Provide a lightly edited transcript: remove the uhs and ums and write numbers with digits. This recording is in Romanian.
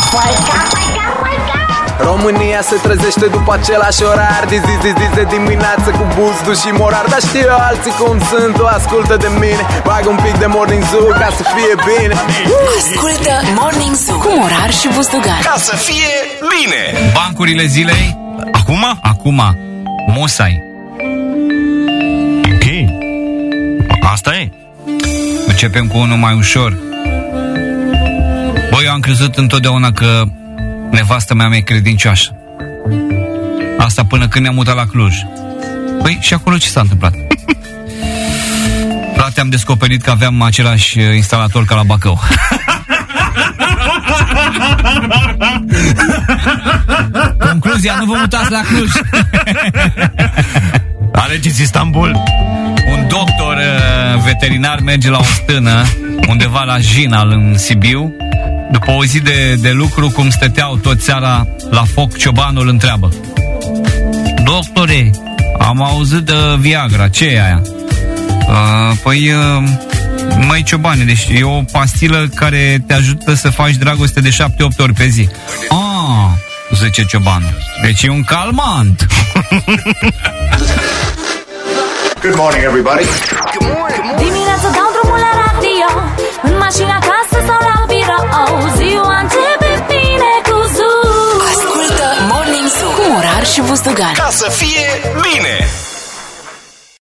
România se trezește după același orar, de zi de dimineață cu Buzdu și Morar. Dar știu eu alții cum sunt, tu ascultă de mine. Bag un pic de Morning Zoo ca să fie bine. Ascultă Morning Zoo cu Morar și Buzdugan, ca să fie bine. Bancurile zilei. Acum Musai. Ok, asta e. Începem cu unul mai ușor. Băi, eu am crezut întotdeauna că nevastă mea e credincioasă. Asta până când ne-am mutat la Cluj. Păi, și acolo ce s-a întâmplat? Frate, am descoperit că aveam același instalator ca la Bacău. Concluzia, nu vă mutați la Cluj. Alegeți Istanbul. Un doctor veterinar merge la o stână undeva la Jinal, în Sibiu. După o zi de lucru, cum stăteau toți seara la foc, ciobanul întreabă: doctore, am auzit de Viagra, ce e aia? Măi ciobane, deci e o pastilă care te ajută să faci dragoste de 7-8 ori pe zi. Zice ciobanul, deci e un calmant. Good morning, everybody. Dimineața dau drumul la radio, în mașina, acasă sau la birou. Ziua începe bine cu Zoo. ascultă Morning Zoo cu Morar și Buzdugan, Ca să fie bine.